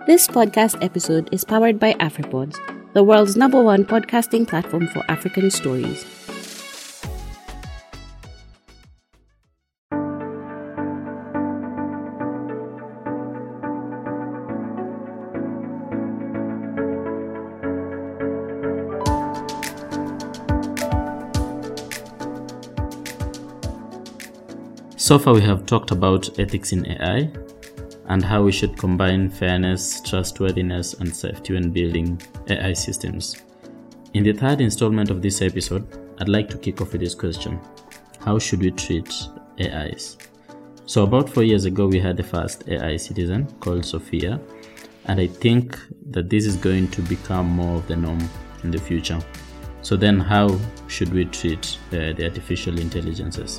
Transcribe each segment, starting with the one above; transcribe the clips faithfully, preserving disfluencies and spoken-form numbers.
This podcast episode is powered by AfriPods, the world's number one podcasting platform for African stories. So far, we have talked about ethics in A I and how we should combine fairness, trustworthiness, and safety when building A I systems. In the third installment of this episode, I'd like to kick off with this question: how should we treat A Is? So about four years ago, we had the first A I citizen called Sophia, and I think that this is going to become more of the norm in the future. So then how should we treat uh, the artificial intelligences?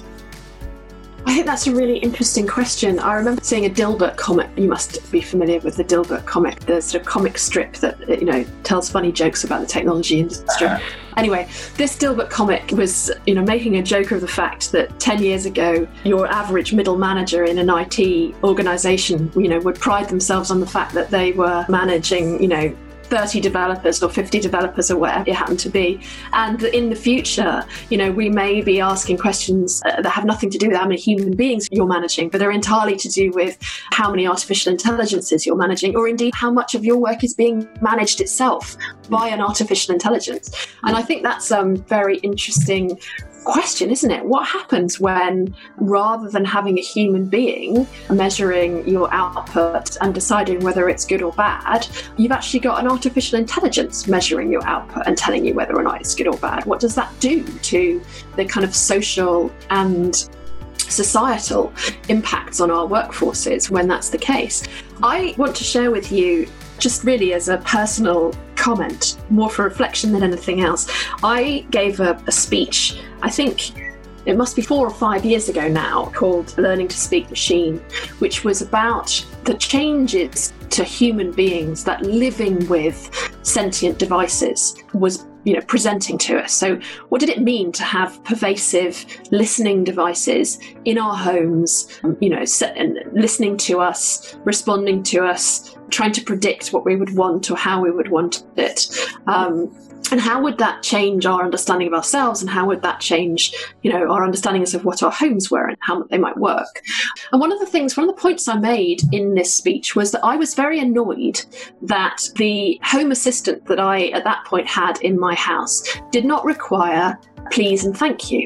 I think that's a really interesting question. I remember seeing a Dilbert comic. You must be familiar with the Dilbert comic, the sort of comic strip that, you know, tells funny jokes about the technology industry. Uh-huh. Anyway, this Dilbert comic was, you know, making a joke of the fact that ten years ago, your average middle manager in an I T organization, you know, would pride themselves on the fact that they were managing, you know, thirty developers or fifty developers or whatever it happened to be. And in the future, you know, we may be asking questions uh, that have nothing to do with how many human beings you're managing, but they're entirely to do with how many artificial intelligences you're managing, or indeed how much of your work is being managed itself by an artificial intelligence. And I think that's a um, very interesting question, isn't it? What happens when, rather than having a human being measuring your output and deciding whether it's good or bad, you've actually got an artificial intelligence measuring your output and telling you whether or not it's good or bad? What does that do to the kind of social and societal impacts on our workforces when that's the case? I want to share with you, just really as a personal comment, more for reflection than anything else. I gave a, a speech, I think it must be four or five years ago now, called Learning to Speak Machine, which was about the changes to human beings that living with sentient devices was, you know, presenting to us. So what did it mean to have pervasive listening devices in our homes, you know, listening to us, responding to us, trying to predict what we would want or how we would want it? Um, and how would that change our understanding of ourselves, and how would that change, you know, our understandings of what our homes were and how they might work? And one of the things, one of the points I made in this speech was that I was very annoyed that the home assistant that I at that point had in my house did not require please and thank you.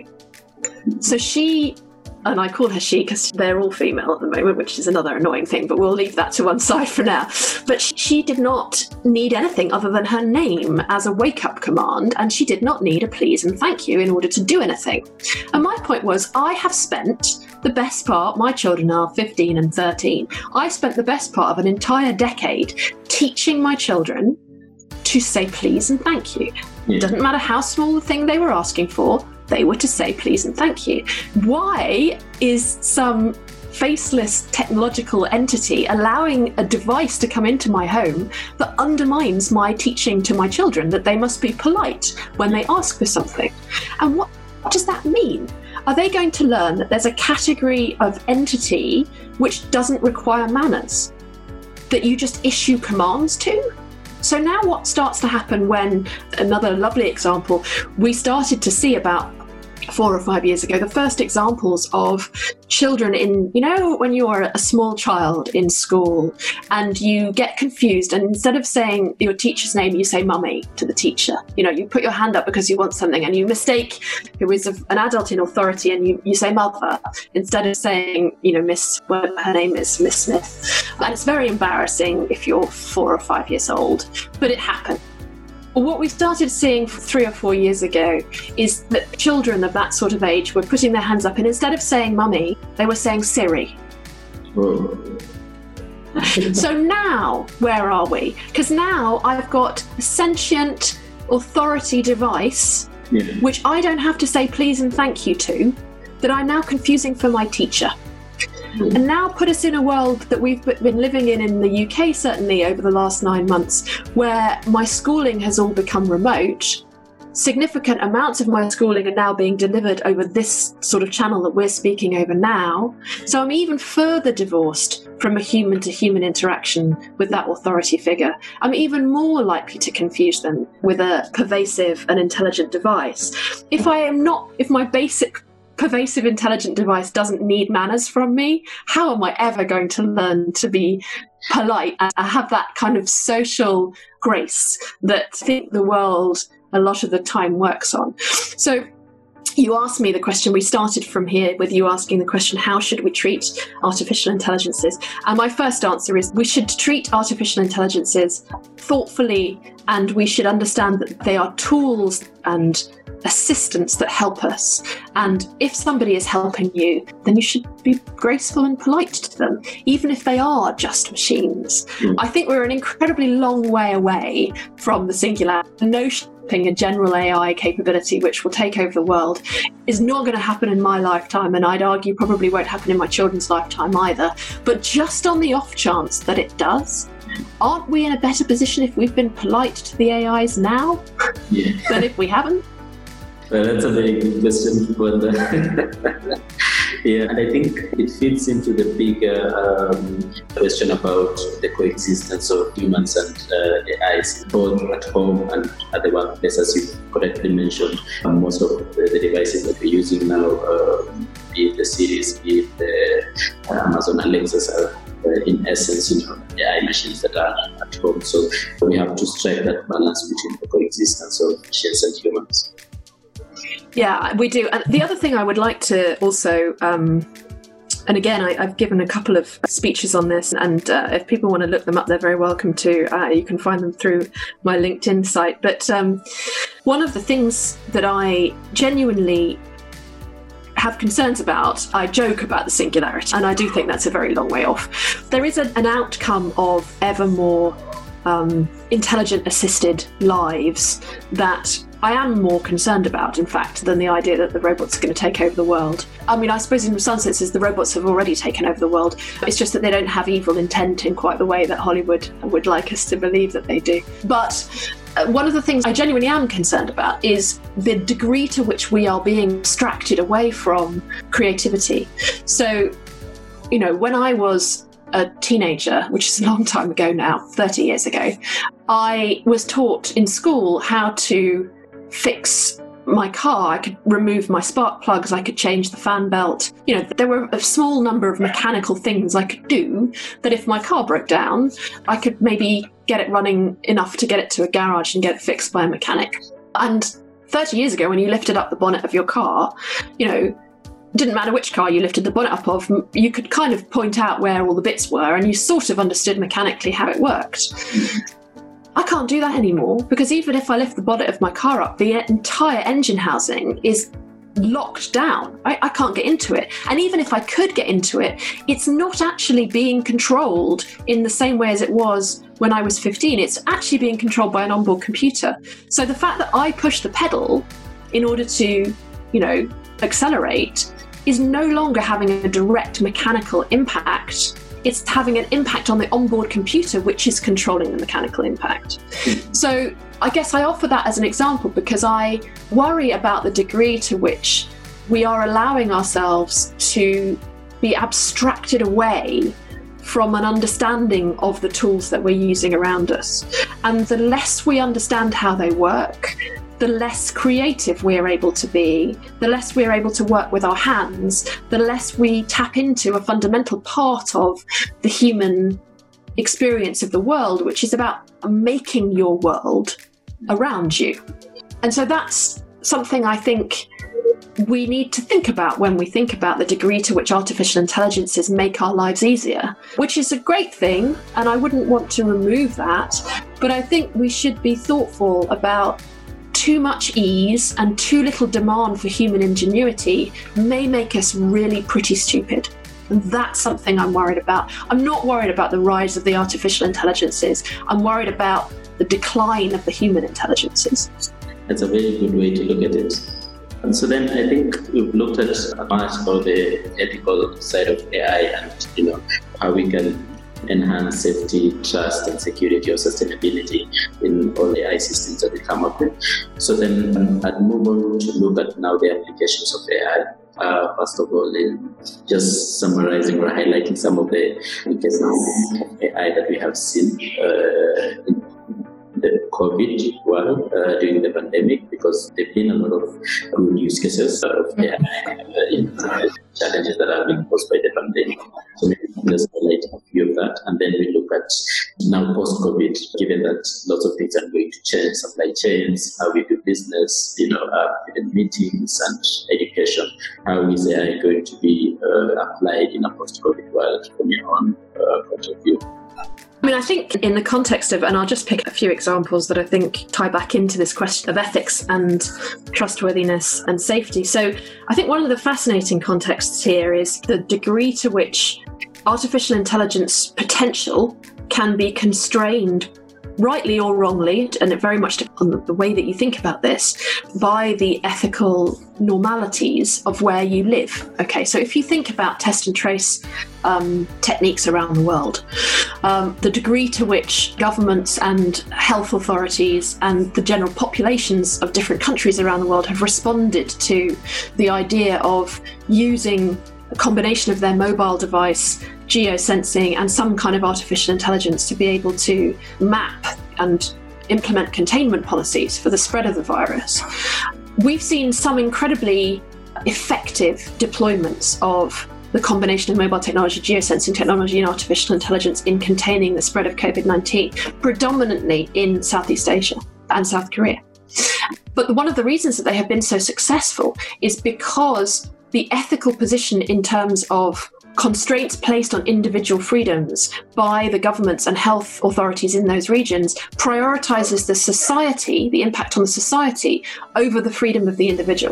So she, and I call her she because they're all female at the moment, which is another annoying thing, but we'll leave that to one side for now. But she did not need anything other than her name as a wake-up command, and she did not need a please and thank you in order to do anything. And my point was, I have spent the best part, my children are fifteen and thirteen, I spent the best part of an entire decade teaching my children to say please and thank you. Yeah. It doesn't matter how small the thing they were asking for, they were to say please and thank you. Why is some faceless technological entity allowing a device to come into my home that undermines my teaching to my children that they must be polite when they ask for something? And what, what does that mean? Are they going to learn that there's a category of entity which doesn't require manners, that you just issue commands to? So now what starts to happen when, another lovely example, we started to see about four or five years ago, the first examples of children in, you know, when you are a small child in school and you get confused, and instead of saying your teacher's name, you say mummy to the teacher. You know, you put your hand up because you want something and you mistake who is an adult in authority and you, you say mother instead of saying, you know, Miss, whatever her name is, Miss Smith. And it's very embarrassing if you're four or five years old, but it happened. What we started seeing three or four years ago is that children of that sort of age were putting their hands up, and instead of saying mummy, they were saying Siri. So now, where are we? Because now I've got a sentient authority device, yeah, which I don't have to say please and thank you to, that I'm now confusing for my teacher. And now put us in a world that we've been living in in the U K, certainly over the last nine months, where my schooling has all become remote. significant amounts of my schooling are now being delivered over this sort of channel that we're speaking over now. So I'm even further divorced from a human to human interaction with that authority figure. I'm even more likely to confuse them with a pervasive and intelligent device. If I am not, if my basic pervasive intelligent device doesn't need manners from me, how am I ever going to learn to be polite and have that kind of social grace that I think the world a lot of the time works on? So you asked me the question, we started from here with you asking the question, how should we treat artificial intelligences? And my first answer is we should treat artificial intelligences thoughtfully, and we should understand that they are tools and assistants that help us. And if somebody is helping you, then you should be graceful and polite to them, even if they are just machines. Mm. I think we're an incredibly long way away from the singular notion. A general A I capability which will take over the world is not going to happen in my lifetime, and I'd argue probably won't happen in my children's lifetime either. But just on the off chance that it does, aren't we in a better position if we've been polite to the A Is now yeah. than if we haven't? Well, that's a very good question. But, yeah, and I think it fits into the bigger um, question about the coexistence of humans and uh, A Is, both at home and at the workplace, as you correctly mentioned. Um, most of the, the devices that we're using now, uh, be it the Series, be it the uh, Amazon Alexas, are uh, in essence, you know, A I machines that are at home. So we have to strike that balance between the coexistence of machines and humans. Yeah, we do. And the other thing I would like to also, um, and again, I, I've given a couple of speeches on this, and uh, if people want to look them up, they're very welcome to. Uh, you can find them through my LinkedIn site. But um, one of the things that I genuinely have concerns about, I joke about the singularity, and I do think that's a very long way off. There is a, an outcome of ever more um, intelligent assisted lives that I am more concerned about, in fact, than the idea that the robots are going to take over the world. I mean, I suppose in some senses the robots have already taken over the world. It's just that they don't have evil intent in quite the way that Hollywood would like us to believe that they do. But uh, one of the things I genuinely am concerned about is the degree to which we are being distracted away from creativity. So, you know, when I was a teenager, which is a long time ago now, thirty years ago, I was taught in school how to fix my car. I could remove my spark plugs, I could change the fan belt. You know, there were a small number of mechanical things I could do that if my car broke down, I could maybe get it running enough to get it to a garage and get it fixed by a mechanic. And thirty years ago, when you lifted up the bonnet of your car, you know, didn't matter which car you lifted the bonnet up of, you could kind of point out where all the bits were and you sort of understood mechanically how it worked. I can't do that anymore, because even if I lift the bonnet of my car up, the entire engine housing is locked down. I, I can't get into it. And even if I could get into it, it's not actually being controlled in the same way as it was when I was fifteen. It's actually being controlled by an onboard computer. So the fact that I push the pedal in order to, you know, accelerate is no longer having a direct mechanical impact. It's having an impact on the onboard computer, which is controlling the mechanical impact. So I guess I offer that as an example because I worry about the degree to which we are allowing ourselves to be abstracted away from an understanding of the tools that we're using around us. And the less we understand how they work, the less creative we're able to be, the less we're able to work with our hands, the less we tap into a fundamental part of the human experience of the world, which is about making your world around you. And so that's something I think we need to think about when we think about the degree to which artificial intelligences make our lives easier, which is a great thing, and I wouldn't want to remove that, but I think we should be thoughtful about too much ease and too little demand for human ingenuity may make us really pretty stupid. And that's something I'm worried about. I'm not worried about the rise of the artificial intelligences. I'm worried about the decline of the human intelligences. That's a very good way to look at it. And so then I think we've looked at much about the ethical side of A I and, you know, how we can enhance safety, trust, and security or sustainability in all the A I systems that we come up with. So then I'd move on to look at now the applications of A I. Uh, first of all, in just summarizing or highlighting some of the applications of A I that we have seen uh, in the COVID world uh, during the pandemic, because there have been a lot of good use cases of A I uh, in uh, challenges that are being posed by the pandemic. So maybe let's highlight a few of that, and then we look at now post-COVID, given that lots of things are going to change, supply chains, how we do business, you know, uh, even meetings and education. How is A I going to be uh, applied in a post-COVID world from your own uh, point of view? I mean, I think in the context of, and I'll just pick a few examples that I think tie back into this question of ethics and trustworthiness and safety. So I think one of the fascinating contexts here is the degree to which artificial intelligence potential can be constrained, rightly or wrongly, and it very much depends on the way that you think about this, by the ethical normalities of where you live. Okay, so if you think about test and trace um, techniques around the world, um, the degree to which governments and health authorities and the general populations of different countries around the world have responded to the idea of using a combination of their mobile device, geosensing, and some kind of artificial intelligence to be able to map and implement containment policies for the spread of the virus. We've seen some incredibly effective deployments of the combination of mobile technology, geosensing technology, and artificial intelligence in containing the spread of COVID nineteen, predominantly in Southeast Asia and South Korea. But one of the reasons that they have been so successful is because the ethical position in terms of constraints placed on individual freedoms by the governments and health authorities in those regions prioritizes the society, the impact on the society, over the freedom of the individual.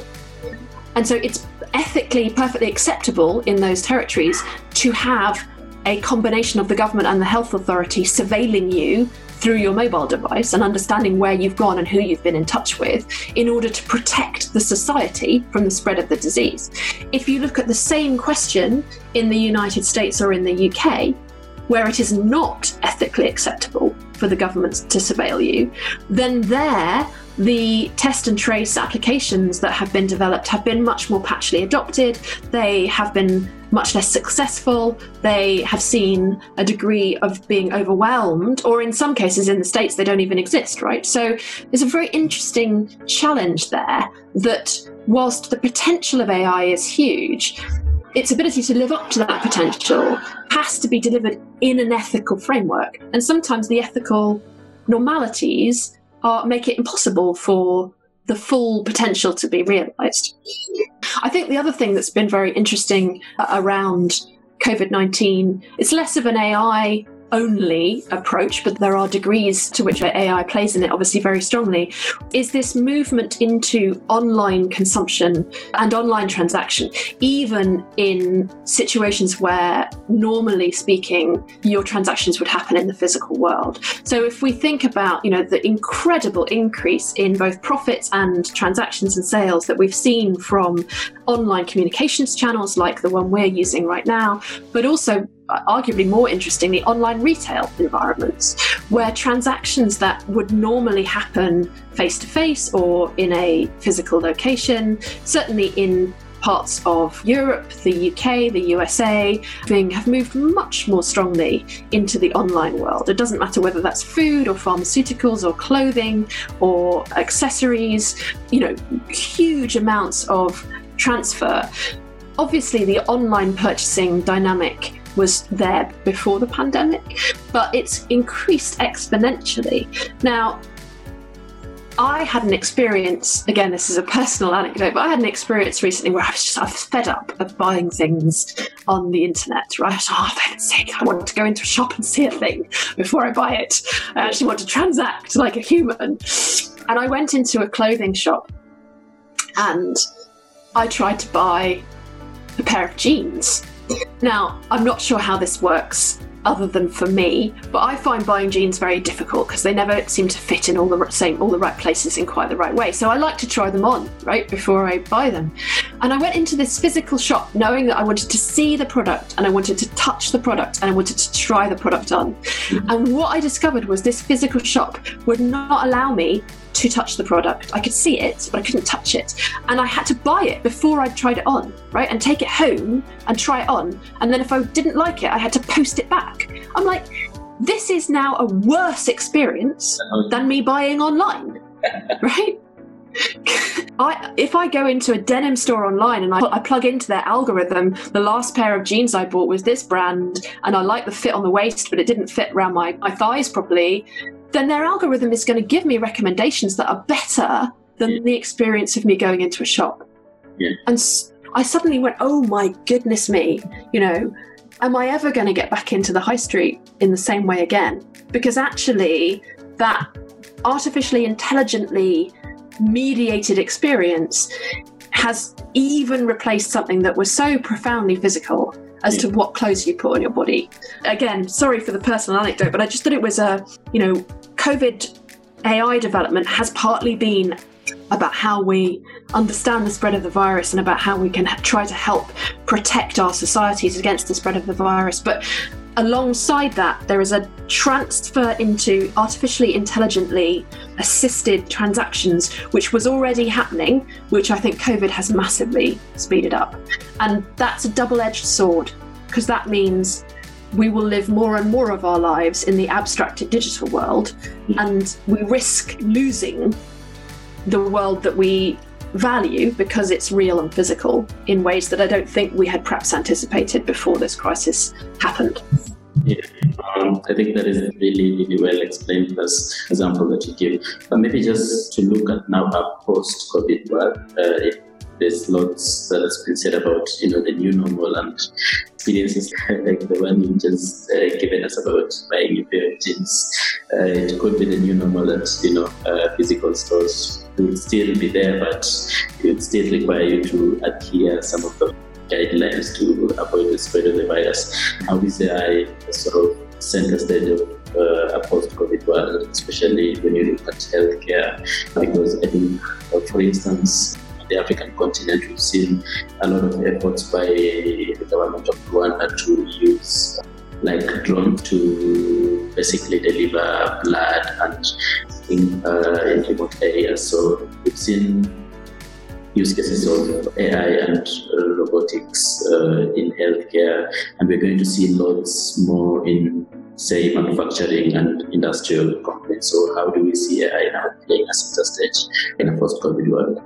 And so it's ethically perfectly acceptable in those territories to have a combination of the government and the health authority surveilling you through your mobile device and understanding where you've gone and who you've been in touch with in order to protect the society from the spread of the disease. If you look at the same question in the United States or in the U K, where it is not ethically acceptable for the governments to surveil you, then there the test and trace applications that have been developed have been much more patchily adopted. They have been much less successful. They have seen a degree of being overwhelmed, or in some cases in the States, they don't even exist, right? So there's a very interesting challenge there that whilst the potential of A I is huge, its ability to live up to that potential has to be delivered in an ethical framework. And sometimes the ethical normalities are, make it impossible for the full potential to be realised. I think the other thing that's been very interesting around COVID nineteen is less of an A I only approach, but there are degrees to which A I plays in it obviously very strongly, is this movement into online consumption and online transaction, even in situations where normally speaking your transactions would happen in the physical world. So if we think about, you know, the incredible increase in both profits and transactions and sales that we've seen from online communications channels like the one we're using right now, but also arguably more interestingly, online retail environments where transactions that would normally happen face-to-face or in a physical location, certainly in parts of Europe, the U K, the U S A, have moved much more strongly into the online world. It doesn't matter whether that's food or pharmaceuticals or clothing or accessories, you know, huge amounts of transfer. Obviously, the online purchasing dynamic was there before the pandemic, but it's increased exponentially. Now, I had an experience, again, this is a personal anecdote, but I had an experience recently where I was just, I was fed up of buying things on the internet, right? Oh, for heaven's sake, I want to go into a shop and see a thing before I buy it. I actually want to transact like a human. And I went into a clothing shop and I tried to buy a pair of jeans. Now, I'm not sure how this works other than for me. But I find buying jeans very difficult because they never seem to fit in all the same, all the right places in quite the right way. So I like to try them on, right, before I buy them. And I went into this physical shop knowing that I wanted to see the product and I wanted to touch the product and I wanted to try the product on. And what I discovered was this physical shop would not allow me to touch the product. I could see it, but I couldn't touch it. And I had to buy it before I'd tried it on, right? And take it home and try it on. And then if I didn't like it, I had to post it back. I'm like, this is now a worse experience than me buying online, right? I, if I go into a denim store online and I, I plug into their algorithm, the last pair of jeans I bought was this brand and I like the fit on the waist, but it didn't fit around my, my thighs properly, then their algorithm is going to give me recommendations that are better than yeah. the experience of me going into a shop. Yeah. And I suddenly went, oh my goodness me, you know, am I ever going to get back into the high street in the same way again? Because actually that artificially intelligently mediated experience has even replaced something that was so profoundly physical as to what clothes you put on your body. Again, sorry for the personal anecdote, but I just thought it was a, you know, COVID A I development has partly been about how we understand the spread of the virus and about how we can try to help protect our societies against the spread of the virus. But alongside that, there is a transfer into artificially intelligently assisted transactions, which was already happening, which I think COVID has massively speeded up. And that's a double-edged sword, because that means we will live more and more of our lives in the abstracted digital world, and we risk losing the world that we value because it's real and physical in ways that I don't think we had perhaps anticipated before this crisis happened. Yeah, um, I think that is really, really well explained, this example that you give. But maybe just to look at now our post-COVID world, uh, it, there's lots that has been said about, you know, the new normal and experiences like the one you just uh, given us about buying a pair of jeans. Uh, it could be the new normal that, you know, uh, physical stores will still be there, but it would still require you to adhere some of the guidelines to avoid the spread of the virus. How is A I sort of center stage of uh, a post-COVID world, especially when you look at healthcare? Because I think, uh, for instance, on the African continent, we've seen a lot of efforts by the government of Rwanda to use like drones to basically deliver blood and in, uh, in remote areas. So we've seen use cases of A I and uh, robotics uh, in healthcare, and we're going to see lots more in, say, manufacturing and industrial companies. So how do we see A I now playing a center stage in a post-COVID world?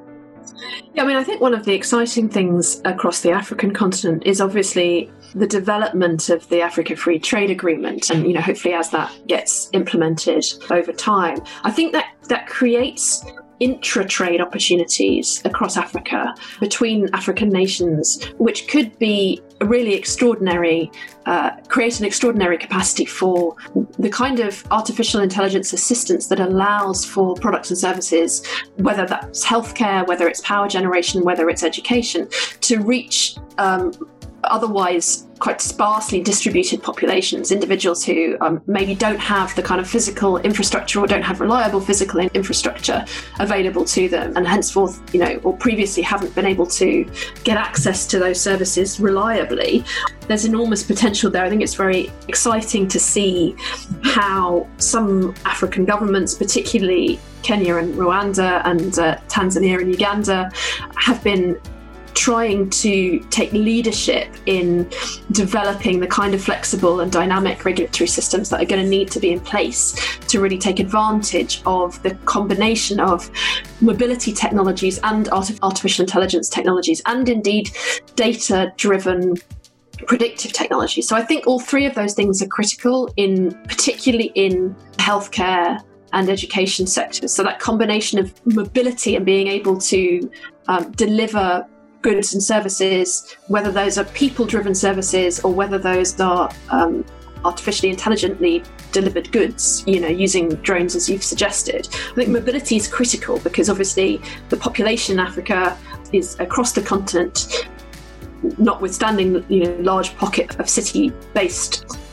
Yeah, I mean, I think one of the exciting things across the African continent is obviously the development of the Africa Free Trade Agreement. And, you know, hopefully as that gets implemented over time, I think that that creates intra-trade opportunities across Africa between African nations, which could be a really extraordinary, uh, create an extraordinary capacity for the kind of artificial intelligence assistance that allows for products and services, whether that's healthcare, whether it's power generation, whether it's education, to reach um, otherwise quite sparsely distributed populations, individuals who um, maybe don't have the kind of physical infrastructure or don't have reliable physical infrastructure available to them, and henceforth, you know, or previously haven't been able to get access to those services reliably. There's enormous potential there. I think it's very exciting to see how some African governments, particularly Kenya and Rwanda and uh, Tanzania and Uganda, have been trying to take leadership in developing the kind of flexible and dynamic regulatory systems that are going to need to be in place to really take advantage of the combination of mobility technologies and artificial intelligence technologies, and indeed data-driven predictive technology. So I think all three of those things are critical, in particularly in healthcare and education sectors. So that combination of mobility and being able to um, deliver goods and services, whether those are people-driven services or whether those are um, artificially intelligently delivered goods, you know, using drones as you've suggested. I think mobility is critical because obviously the population in Africa is across the continent, notwithstanding, you know, large pocket of city-based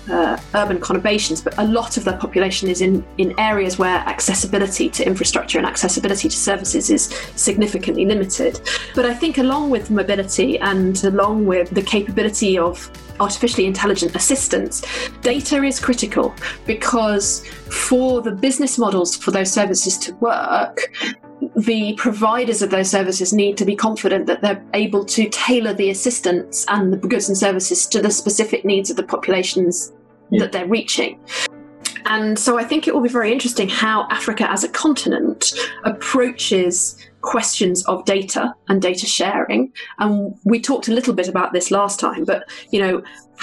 uh, urban conurbations, but a lot of their population is in, in areas where accessibility to infrastructure and accessibility to services is significantly limited. But I think along with mobility and along with the capability of artificially intelligent assistance, data is critical, because for the business models for those services to work, the providers of those services need to be confident that they're able to tailor the assistance and the goods and services to the specific needs of the populations yeah. that they're reaching. And so I think it will be very interesting how Africa as a continent approaches questions of data and data sharing. And we talked a little bit about this last time, but, you know,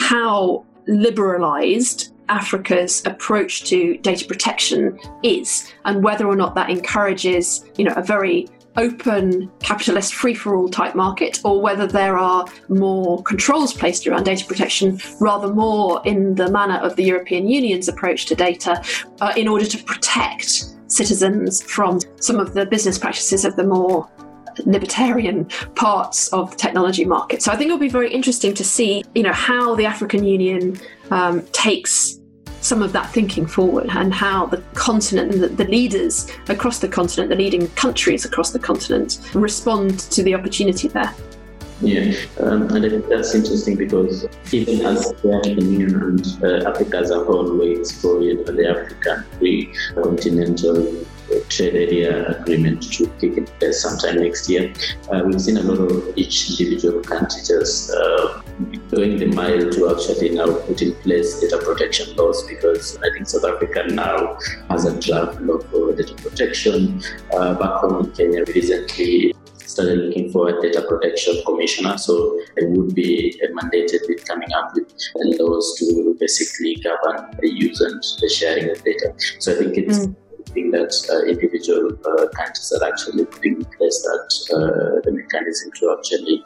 how liberalized Africa's approach to data protection is, and whether or not that encourages, you know, a very open capitalist free-for-all type market, or whether there are more controls placed around data protection, rather more in the manner of the European Union's approach to data, uh, in order to protect citizens from some of the business practices of the more libertarian parts of the technology market. So I think it'll be very interesting to see, you know, how the African Union um, takes some of that thinking forward, and how the continent and the, the leaders across the continent, the leading countries across the continent, respond to the opportunity there. Yeah, um, and I think that's interesting, because even as the African Union and uh, Africa as a whole waits for, you know, the African Free Continental Trade Area Agreement to kick in place sometime next year, uh, we've seen a lot of each individual country just uh, going the mile to actually now put in place data protection laws, because I think South Africa now has a draft law for data protection. Uh, back home in Kenya, we recently started looking for a data protection commissioner, so it would be mandated with coming up with laws to basically govern the use and the sharing of data. So I think it's mm. thing that uh, individual uh, countries are actually putting in place, that uh, the mechanism to actually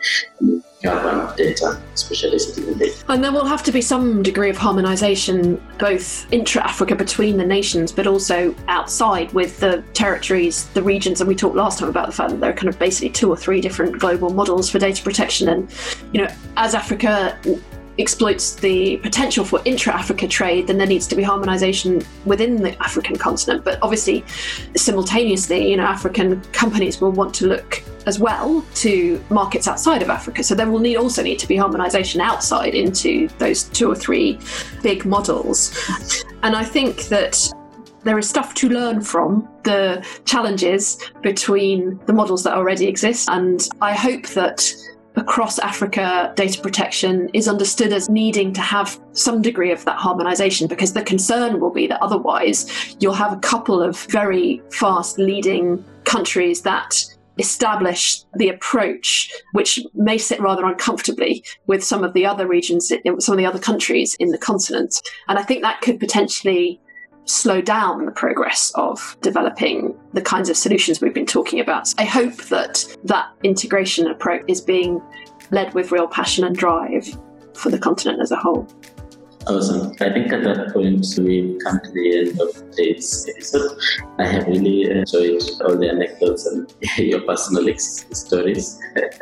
govern data, especially citizen data. And there will have to be some degree of harmonisation, both intra-Africa between the nations, but also outside with the territories, the regions. And we talked last time about the fact that there are kind of basically two or three different global models for data protection. And, you know, as Africa exploits the potential for intra-Africa trade, then there needs to be harmonisation within the African continent. But obviously, simultaneously, you know, African companies will want to look as well to markets outside of Africa. So there will need also need to be harmonisation outside into those two or three big models. And I think that there is stuff to learn from the challenges between the models that already exist. And I hope that across Africa, data protection is understood as needing to have some degree of that harmonisation, because the concern will be that otherwise you'll have a couple of very fast leading countries that establish the approach, which may sit rather uncomfortably with some of the other regions, some of the other countries in the continent. And I think that could potentially slow down the progress of developing the kinds of solutions we've been talking about. I hope that that integration approach is being led with real passion and drive for the continent as a whole. Awesome. I think at that point we've come to the end of today's episode. I have really enjoyed all the anecdotes and your personal ex- stories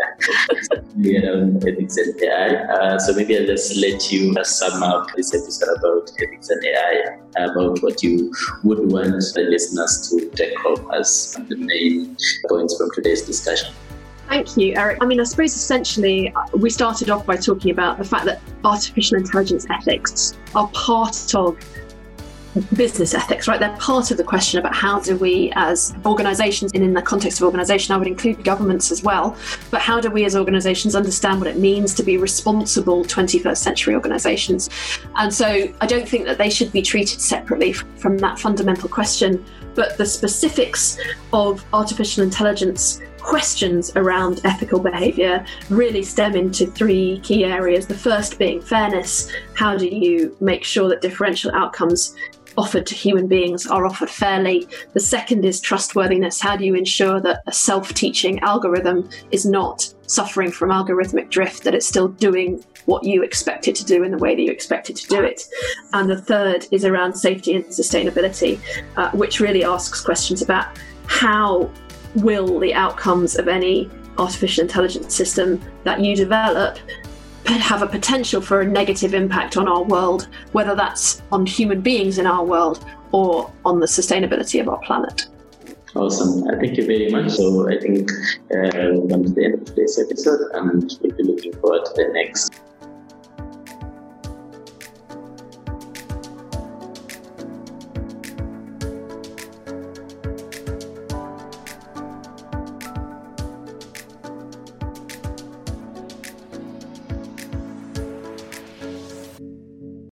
around ethics and A I. Uh, so maybe I'll just let you sum up this episode about ethics and A I, about what you would want the listeners to take home as the main points from today's discussion. Thank you, Eric. I mean, I suppose essentially we started off by talking about the fact that artificial intelligence ethics are part of business ethics, right? They're part of the question about how do we as organisations, and in the context of organisation I would include governments as well, but how do we as organisations understand what it means to be responsible twenty-first century organisations? And so I don't think that they should be treated separately from that fundamental question, but the specifics of artificial intelligence questions around ethical behaviour really stem into three key areas. The first being fairness. How do you make sure that differential outcomes offered to human beings are offered fairly? The second is trustworthiness. How do you ensure that a self-teaching algorithm is not suffering from algorithmic drift, that it's still doing what you expect it to do in the way that you expect it to do it? And the third is around safety and sustainability, uh, which really asks questions about how will the outcomes of any artificial intelligence system that you develop have a potential for a negative impact on our world, whether that's on human beings in our world or on the sustainability of our planet. Awesome. Uh, thank you very much. So I think uh, we've come to the end of today's episode, and we'll be looking forward to the next.